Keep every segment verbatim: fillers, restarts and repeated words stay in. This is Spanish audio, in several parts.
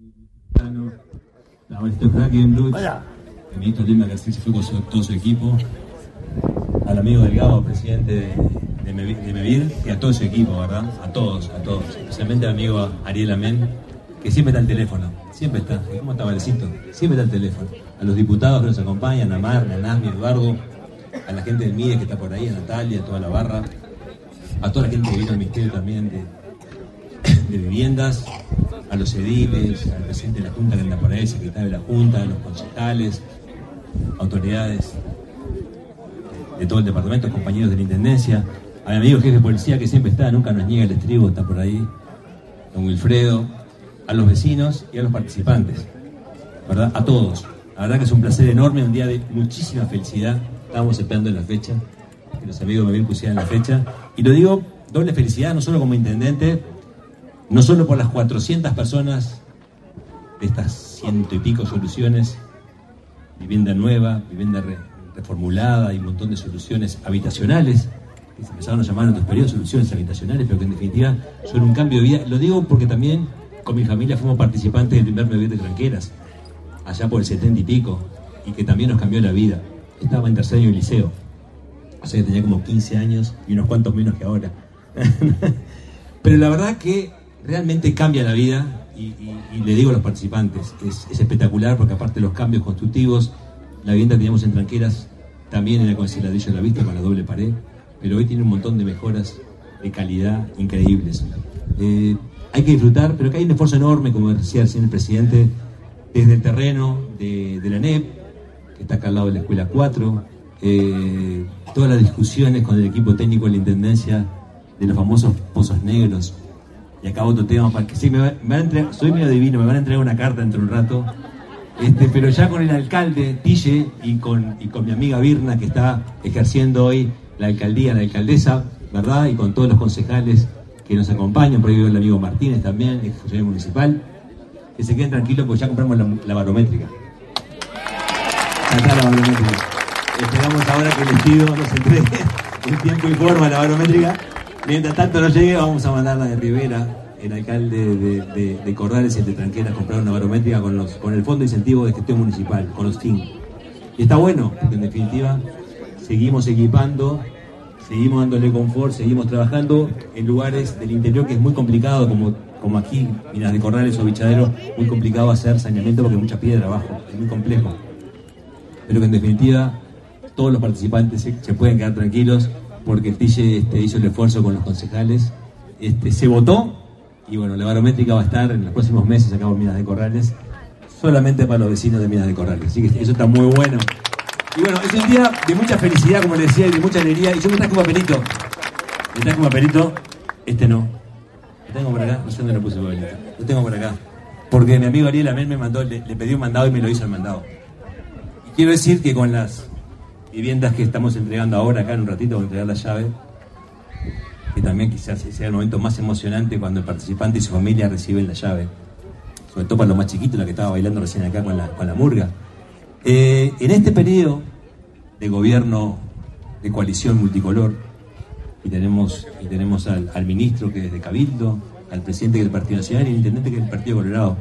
La maestra Hackenbruch, el ministro Lima García se fue con su, todo su equipo, al amigo Delgado, presidente de, de, Mevir, de Mevir, y a todo su equipo, ¿verdad? A todos, a todos, especialmente al amigo Ariel Amén, que siempre está al teléfono, siempre está, ¿cómo está Valecito? Siempre está al teléfono. A los diputados que nos acompañan, a Mar, a Nasmi, a Eduardo, a la gente del M I D E que está por ahí, a Natalia, a toda la barra, a toda la gente que vino al ministerio también de, de viviendas, a los ediles, al presidente de la Junta que anda por ahí, secretario de la Junta, a los concejales, autoridades de todo el departamento, compañeros de la Intendencia, a mi amigo jefe de policía que siempre está, nunca nos niega el estribo, está por ahí, don Wilfredo, a los vecinos y a los participantes, ¿verdad? A todos. La verdad que es un placer enorme, un día de muchísima felicidad. Estábamos esperando en la fecha, que los amigos me bien pusieran la fecha. Y lo digo, doble felicidad, no solo como intendente, no solo por las cuatrocientas personas de estas ciento y pico soluciones, vivienda nueva, vivienda re, reformulada y un montón de soluciones habitacionales, que se empezaron a llamar en otros periodos soluciones habitacionales, pero que en definitiva son un cambio de vida. Lo digo porque también con mi familia fuimos participantes del primer Mevir de Tranqueras, allá por el setenta y pico, y que también nos cambió la vida. Estaba en tercer año de liceo, o sea que tenía como quince años y unos cuantos menos que ahora. Pero la verdad que realmente cambia la vida y, y, y le digo a los participantes, es, es espectacular porque aparte de los cambios constructivos, la vivienda que teníamos en Tranqueras también era con ese ladrillo a la vista, con la doble pared, pero hoy tiene un montón de mejoras de calidad increíbles. Eh, hay que disfrutar, pero que hay un esfuerzo enorme, como decía recién el presidente, desde el terreno de, de la N E P, que está acá al lado de la Escuela cuatro, eh, todas las discusiones con el equipo técnico de la Intendencia de los famosos pozos negros. Y acá otro tema, para que sí, me, va, me van a entregar, soy medio divino, me van a entregar una carta dentro de un rato, este, pero ya con el alcalde Tille y con, y con mi amiga Virna, que está ejerciendo hoy la alcaldía, la alcaldesa, ¿verdad? Y con todos los concejales que nos acompañan, por ahí veo el amigo Martínez también, el funcionario municipal, que se queden tranquilos porque ya compramos la, la barométrica. Acá la barométrica. Esperamos ahora que el vestido nos entregue en tiempo y forma la barométrica. Mientras tanto no llegue, vamos a mandarla de Rivera, el alcalde de, de, de Corrales y el de Tranqueras, comprar una barométrica con, los, con el Fondo de Incentivo de Gestión Municipal, con los T I N. Y está bueno, porque en definitiva seguimos equipando, seguimos dándole confort, seguimos trabajando en lugares del interior que es muy complicado, como, como aquí, Minas de Corrales o Bichadero, muy complicado hacer saneamiento porque hay mucha piedra abajo, es muy complejo. Pero que en definitiva todos los participantes se, se pueden quedar tranquilos, porque el Tille este, hizo el esfuerzo con los concejales, este, se votó, y bueno, la barométrica va a estar en los próximos meses acá en Minas de Corrales, solamente para los vecinos de Minas de Corrales, así que eso está muy bueno. Y bueno, es un día de mucha felicidad, como les decía, y de mucha alegría, y yo me traje un papelito, me traje un papelito, este no, lo tengo por acá, no sé dónde lo puse el papelito, lo tengo por acá, porque mi amigo Ariel Amén me mandó, le, le pedí un mandado y me lo hizo el mandado. Y quiero decir que con las viviendas que estamos entregando ahora, acá en un ratito vamos a entregar la llave, que también quizás sea el momento más emocionante cuando el participante y su familia reciben la llave, sobre todo para los más chiquitos, la que estaba bailando recién acá con la, con la murga. Eh, en este periodo de gobierno de coalición multicolor, y tenemos, y tenemos al, al ministro que es de Cabildo, al presidente que es del Partido Nacional y al intendente que es del Partido Colorado,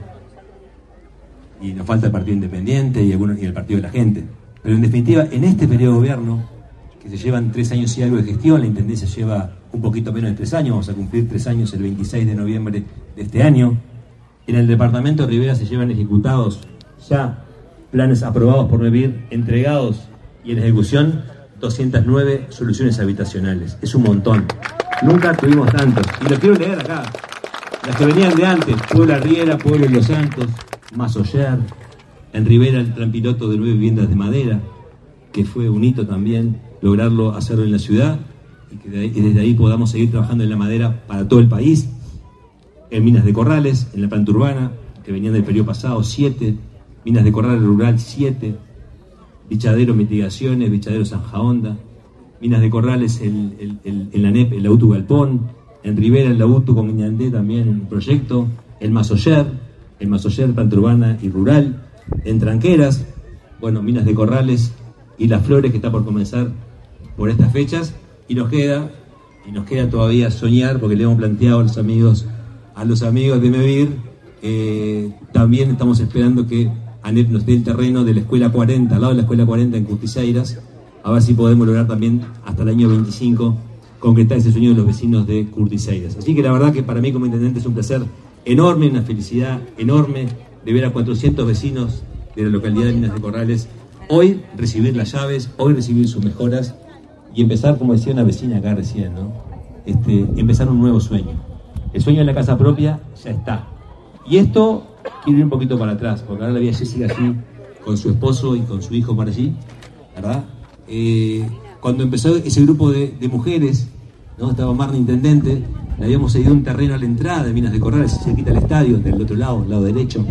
y nos falta el Partido Independiente y, algunos, y el Partido de la Gente. Pero en definitiva, en este periodo de gobierno, que se llevan tres años y algo de gestión, la Intendencia lleva un poquito menos de tres años, vamos a cumplir tres años el veintiséis de noviembre de este año. En el departamento de Rivera se llevan ejecutados ya planes aprobados por Mevir, entregados y en ejecución doscientas nueve soluciones habitacionales. Es un montón. Nunca tuvimos tantos. Y lo quiero leer acá. Las que venían de antes: Puebla Riera, Pueblo de los Santos, Masoyer. En Rivera el plan piloto de nueve viviendas de madera, que fue un hito también lograrlo hacerlo en la ciudad y que de ahí, y desde ahí podamos seguir trabajando en la madera para todo el país. En Minas de Corrales, en la planta urbana, que venían del periodo pasado, siete. Minas de Corrales Rural, siete. Bichadero Mitigaciones, Bichadero Zanja Honda. Minas de Corrales, el, el, el, en la N E P, el Lautu Galpón. En Rivera, el Lautu con Guiñandé también un proyecto. El Masoyer, el Masoyer, planta urbana y rural. En Tranqueras, bueno, Minas de Corrales y Las Flores, que está por comenzar por estas fechas, y nos queda, y nos queda todavía soñar, porque le hemos planteado a los amigos, a los amigos de Mevir, Eh, también estamos esperando que ANEP nos dé el terreno de la Escuela cuarenta, al lado de la Escuela cuarenta en Curtiseiras, a ver si podemos lograr también hasta el año veinticinco concretar ese sueño de los vecinos de Curtiseiras. Así que la verdad que para mí como intendente es un placer enorme, una felicidad enorme de ver a cuatrocientos vecinos de la localidad de Minas de Corrales hoy recibir las llaves, hoy recibir sus mejoras y empezar, como decía una vecina acá recién, ¿no? Este, empezar un nuevo sueño. El sueño de la casa propia ya está. Y esto, quiero ir un poquito para atrás, porque ahora la vi a Jessica allí, con su esposo y con su hijo por allí, ¿verdad? Eh, cuando empezó ese grupo de, de mujeres, ¿no? Estaba Marna intendente, le habíamos cedido un terreno a la entrada de Minas de Corrales, se quita el estadio, del otro lado, lado derecho,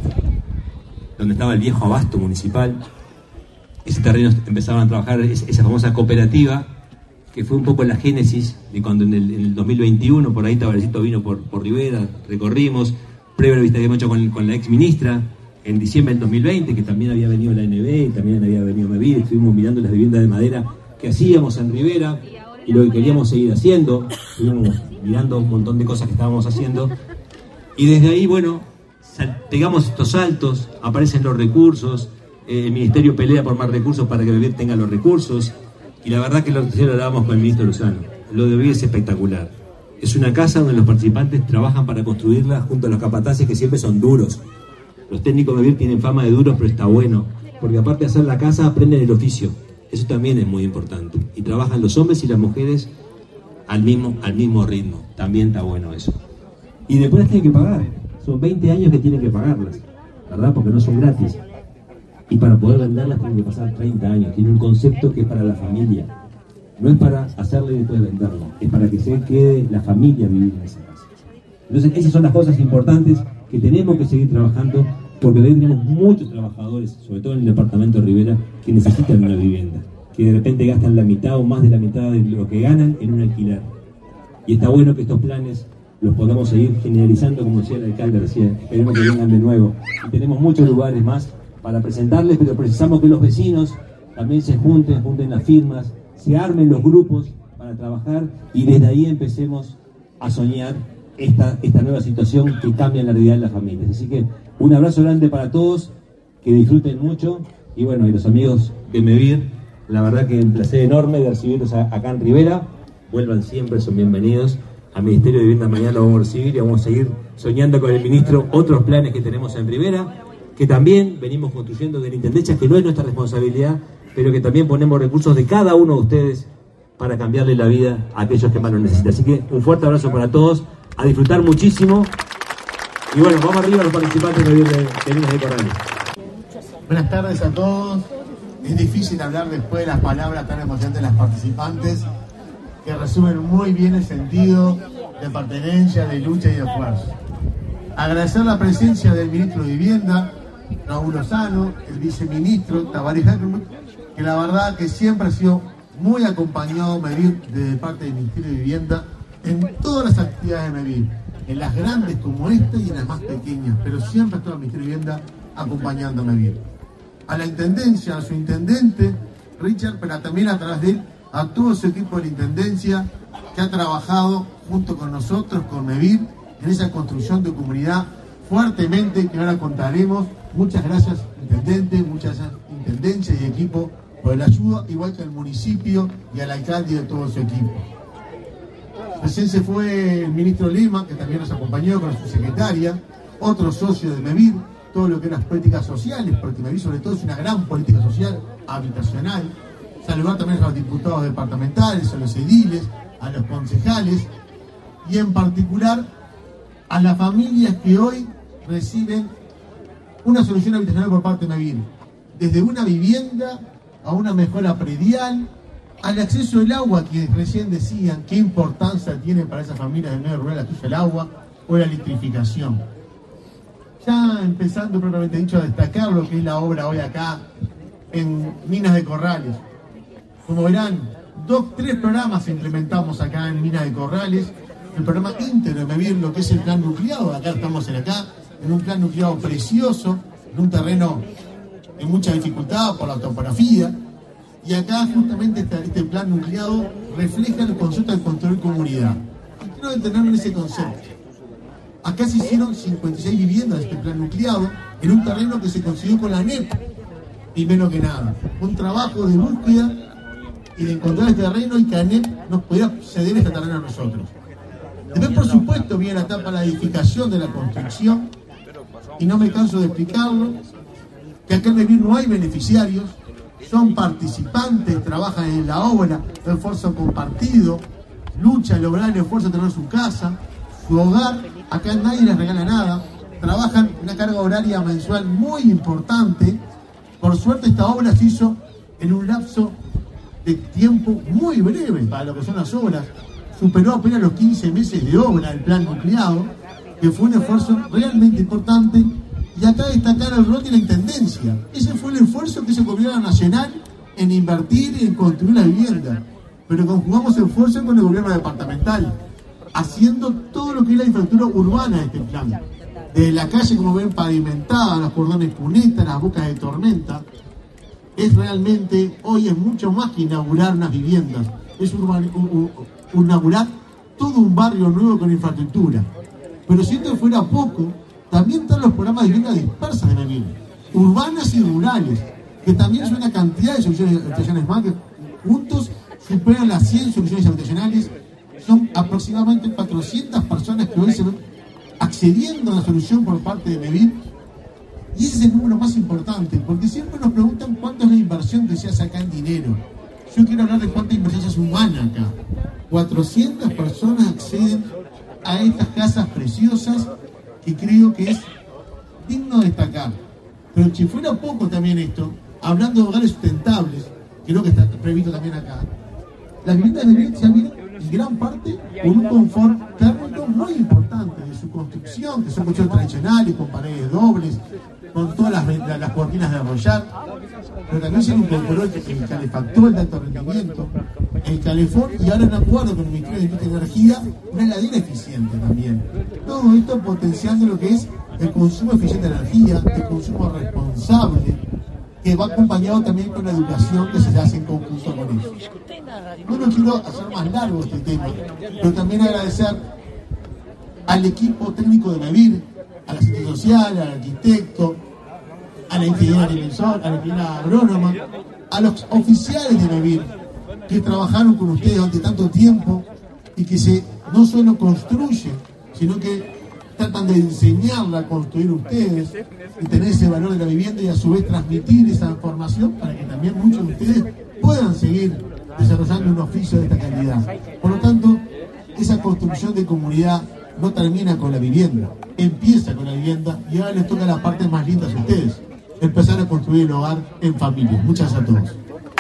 donde estaba el viejo abasto municipal. Ese terreno empezaron a trabajar esa famosa cooperativa, que fue un poco la génesis de cuando en el, en el dos mil veintiuno, por ahí Tabarecito vino por, por Rivera, recorrimos, previo a la vista que hemos hecho con, con la ex ministra, en diciembre del dos mil veinte, que también había venido la N B, también había venido MEVIR, estuvimos mirando las viviendas de madera que hacíamos en Rivera y lo que queríamos seguir haciendo, estuvimos mirando un montón de cosas que estábamos haciendo, y desde ahí, bueno, pegamos estos saltos, aparecen los recursos, eh, el Ministerio pelea por más recursos para que MEVIR tenga los recursos, y la verdad que lo que lo hablábamos con el ministro Lozano, lo de MEVIR es espectacular. Es una casa donde los participantes trabajan para construirla junto a los capataces que siempre son duros. Los técnicos de MEVIR tienen fama de duros, pero está bueno, porque aparte de hacer la casa, aprenden el oficio. Eso también es muy importante. Y trabajan los hombres y las mujeres al mismo, al mismo ritmo. También está bueno eso. Y después las tienen que pagar. Son veinte años que tienen que pagarlas, ¿verdad? Porque no son gratis. Y para poder venderlas tienen que pasar treinta años. Tiene un concepto que es para la familia. No es para hacerle y después venderlo. Es para que se quede la familia vivir en esa casa. Entonces, esas son las cosas importantes que tenemos que seguir trabajando, porque hoy tenemos muchos trabajadores, sobre todo en el departamento de Rivera, que necesitan una vivienda, que de repente gastan la mitad o más de la mitad de lo que ganan en un alquiler. Y está bueno que estos planes los podamos seguir generalizando, como decía el alcalde recién. Esperemos que vengan de nuevo. Y tenemos muchos lugares más para presentarles, pero precisamos que los vecinos también se junten, junten las firmas, se armen los grupos para trabajar y desde ahí empecemos a soñar esta, esta nueva situación que cambia la realidad de las familias. Así que un abrazo grande para todos, que disfruten mucho y bueno, y los amigos de MEVIR, la verdad que un placer enorme de recibirlos acá en Rivera. Vuelvan siempre, son bienvenidos. Al Ministerio de Vivienda mañana lo vamos a recibir y vamos a seguir soñando con el ministro otros planes que tenemos en Rivera, que también venimos construyendo de la Intendencia, que no es nuestra responsabilidad, pero que también ponemos recursos de cada uno de ustedes para cambiarle la vida a aquellos que más lo necesitan. Así que un fuerte abrazo para todos, a disfrutar muchísimo. Y bueno, vamos arriba a los participantes de Minas de Corrales. Buenas tardes a todos. Es difícil hablar después de las palabras tan emocionantes de las participantes, que resumen muy bien el sentido de pertenencia, de lucha y de esfuerzo. Agradecer la presencia del ministro de Vivienda, Raúl Lozano, el viceministro Tabaré Hermut, que la verdad que siempre ha sido muy acompañado MEVIR de parte del Ministerio de Vivienda en todas las actividades de MEVIR, en las grandes como esta y en las más pequeñas, pero siempre está el Ministerio de Vivienda acompañando a MEVIR. A la Intendencia, a su intendente, Richard, pero también a través de él, a todo su equipo de la Intendencia que ha trabajado junto con nosotros, con MEVIR, en esa construcción de comunidad fuertemente, que ahora contaremos. Muchas gracias, intendente, muchas gracias, intendencia y equipo, por la ayuda, igual que al municipio y al alcalde y de todo su equipo. Recién se fue el ministro Lima, que también nos acompañó con su secretaria, otro socio de MEVIR, todo lo que eran las políticas sociales, porque MEVIR sobre todo es una gran política social, habitacional. Saludar también a los diputados departamentales, a los ediles, a los concejales, y en particular a las familias que hoy reciben una solución habitacional por parte de MEVIR, desde una vivienda a una mejora predial, al acceso al agua, que recién decían qué importancia tiene para esas familias del medio rural el acceso al agua, o la electrificación. Ya empezando propiamente dicho a destacar lo que es la obra hoy acá en Minas de Corrales. Como verán, dos, tres programas implementamos acá en Minas de Corrales. El programa íntegro de MEVIR, lo que es el plan nucleado, acá estamos en acá, en un plan nucleado precioso, en un terreno en mucha dificultad por la topografía, y acá justamente este, este plan nucleado refleja el concepto del control comunidad. Y quiero detenerme en ese concepto. Acá se hicieron cincuenta y seis viviendas de este plan nucleado en un terreno que se consiguió con la ANEP, y menos que nada. Un trabajo de búsqueda y de encontrar este terreno y que ANEP nos pudiera ceder este terreno a nosotros. Después, por supuesto, viene la etapa de la edificación de la construcción, y no me canso de explicarlo, que acá en Mevir no hay beneficiarios, son participantes, trabajan en la obra, esfuerzo compartido, lucha, lograr el esfuerzo de tener su casa, su hogar. Acá nadie les regala nada, trabajan una carga horaria mensual muy importante. Por suerte esta obra se hizo en un lapso de tiempo muy breve para lo que son las obras, superó apenas los quince meses de obra el plan nucleado, que fue un esfuerzo realmente importante. Y acá destacar el rol de la Intendencia. Ese fue el esfuerzo que hizo el gobierno nacional en invertir y en construir la vivienda, pero conjugamos esfuerzo con el gobierno departamental, haciendo todo lo que es la infraestructura urbana de este plan. Desde la calle, como ven, pavimentada, los cordones cunetas, las bocas de tormenta. Es realmente, hoy es mucho más que inaugurar unas viviendas, es urban, un, un, inaugurar todo un barrio nuevo con infraestructura. Pero si esto fuera poco, también están los programas de vivienda dispersas de Mevir, urbanas y rurales, que también son una cantidad de soluciones habitacionales más que juntos superan las cien soluciones habitacionales. Son aproximadamente cuatrocientas personas que hoy se ven accediendo a la solución por parte de Mevir, y ese es el número más importante, porque siempre nos preguntan cuánto es la inversión que se hace acá en dinero. Yo quiero hablar de cuánta inversión se hace humana acá. cuatrocientas personas acceden a estas casas preciosas, que creo que es digno de destacar. Pero si fuera poco también esto, hablando de hogares sustentables, creo que está previsto también acá, las viviendas de Mevir se han visto en gran parte con un confort térmico muy importante de su construcción, que son colchones tradicionales, con paredes dobles, con todas las, las cortinas de arrollar, pero también se incorporó el, el calefactor de alto rendimiento, el calefón, y ahora en acuerdo con el Ministerio de Industria y Energía, una heladera eficiente también. Todo esto potenciando lo que es el consumo eficiente de energía, el consumo responsable, que va acompañado también con la educación que se hace en conjunto con eso. No lo quiero hacer más largo este tema, pero también agradecer al equipo técnico de Mevir, a la asistente social, al arquitecto, a la ingeniera agrimensor, a la ingeniera agrónoma, a los oficiales de Mevir que trabajaron con ustedes durante tanto tiempo y que se no solo construyen, sino que tratan de enseñarla a construir ustedes y tener ese valor de la vivienda, y a su vez transmitir esa formación para que también muchos de ustedes puedan seguir desarrollando un oficio de esta calidad. Por lo tanto, esa construcción de comunidad no termina con la vivienda, empieza con la vivienda, y ahora les toca la parte más linda a ustedes, empezar a construir el hogar en familia. Muchas gracias a todos.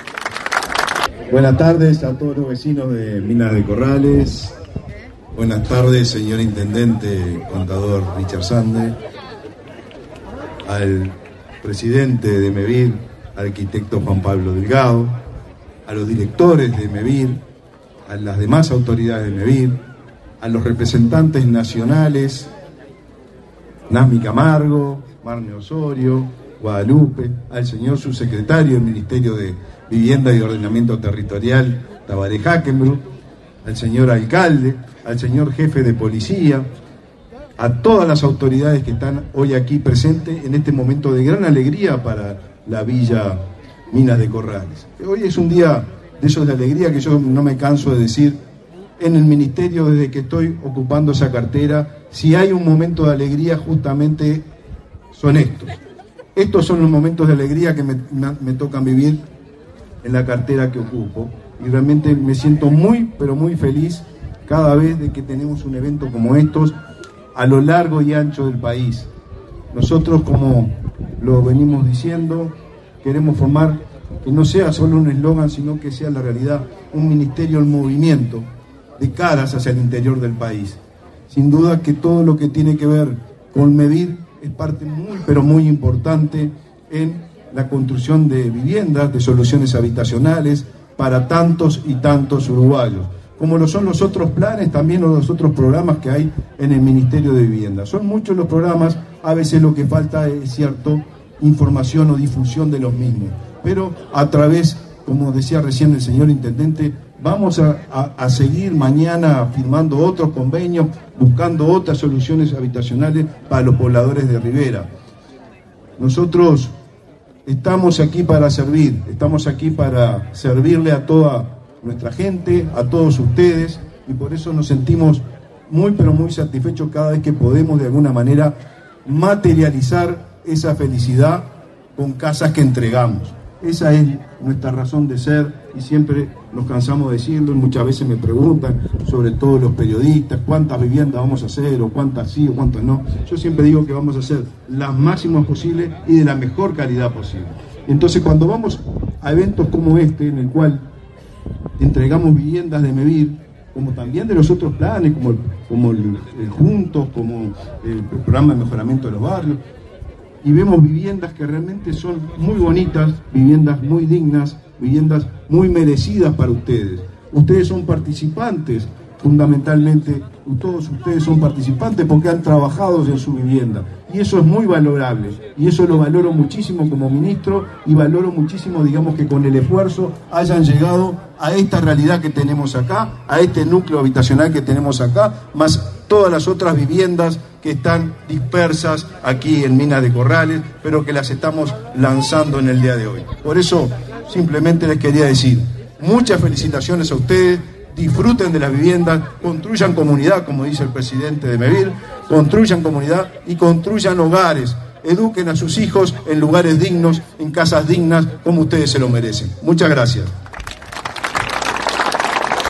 Buenas tardes a todos los vecinos de Minas de Corrales. Buenas tardes, señor Intendente, contador Richard Sande, al presidente de Mevir, arquitecto Juan Pablo Delgado, a los directores de Mevir, a las demás autoridades de Mevir, a los representantes nacionales, Nasmi Camargo, Marne Osorio, Guadalupe, al señor subsecretario del Ministerio de Vivienda y Ordenamiento Territorial, Tabaré Hackenbruch, al señor alcalde, al señor jefe de policía, a todas las autoridades que están hoy aquí presentes en este momento de gran alegría para la Villa Minas de Corrales. Hoy es un día de esos de alegría que yo no me canso de decir en el ministerio desde que estoy ocupando esa cartera. Si hay un momento de alegría, justamente son estos. Estos son los momentos de alegría que me, me, me tocan vivir en la cartera que ocupo, y realmente me siento muy, pero muy feliz cada vez de que tenemos un evento como estos a lo largo y ancho del país. Nosotros, como lo venimos diciendo, queremos formar que no sea solo un eslogan, sino que sea la realidad, un ministerio en movimiento de caras hacia el interior del país. Sin duda que todo lo que tiene que ver con Mevir es parte muy, pero muy importante en la construcción de viviendas, de soluciones habitacionales para tantos y tantos uruguayos, como lo son los otros planes también, o los otros programas que hay en el Ministerio de Vivienda. Son muchos los programas, a veces lo que falta es cierto información o difusión de los mismos, pero a través, como decía recién el señor Intendente, Vamos a, a, a seguir mañana firmando otros convenios, buscando otras soluciones habitacionales para los pobladores de Rivera. Nosotros estamos aquí para servir, estamos aquí para servirle a toda nuestra gente, a todos ustedes, y por eso nos sentimos muy pero muy satisfechos cada vez que podemos de alguna manera materializar esa felicidad con casas que entregamos. Esa es nuestra razón de ser y siempre nos cansamos de decirlo. Muchas veces me preguntan, sobre todo los periodistas, cuántas viviendas vamos a hacer, o cuántas sí o cuántas no. Yo siempre digo que vamos a hacer las máximas posibles y de la mejor calidad posible. Entonces, cuando vamos a eventos como este, en el cual entregamos viviendas de MEVIR, como también de los otros planes, como el, como el, el Juntos, como el programa de mejoramiento de los barrios, y vemos viviendas que realmente son muy bonitas, viviendas muy dignas, viviendas muy merecidas para ustedes. Ustedes son participantes, fundamentalmente, todos ustedes son participantes porque han trabajado en su vivienda, y eso es muy valorable, y eso lo valoro muchísimo como ministro, y valoro muchísimo, digamos, que con el esfuerzo hayan llegado a esta realidad que tenemos acá, a este núcleo habitacional que tenemos acá, más todas las otras viviendas que están dispersas aquí en Minas de Corrales, pero que las estamos lanzando en el día de hoy. Por eso, simplemente les quería decir, muchas felicitaciones a ustedes, disfruten de las viviendas, construyan comunidad, como dice el presidente de MEVIR, construyan comunidad y construyan hogares, eduquen a sus hijos en lugares dignos, en casas dignas, como ustedes se lo merecen. Muchas gracias.